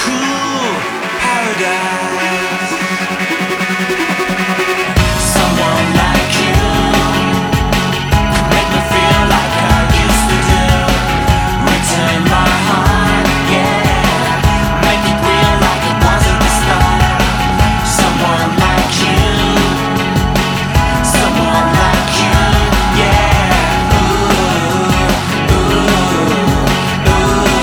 cool paradise. Someone like you make me feel like I used to do. Return my heart, yeah. Make it real like it was at the start. Someone like you, someone like you, yeah. Ooh, ooh, ooh,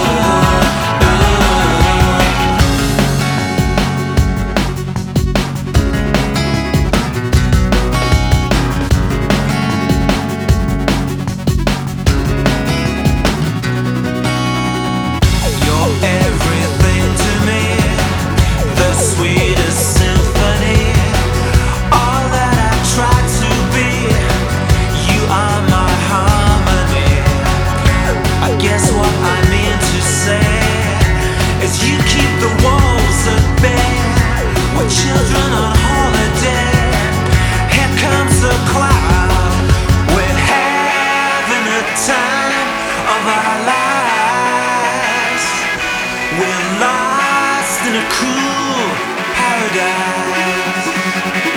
you're everything to me, the sweetest symphony. All that I try to be, you are my harmony. I guess what I mean to say is you keep the walls at bay. We're children on holiday. Here comes a cloud. We're having a time of our lives. We're lost in a cool paradise.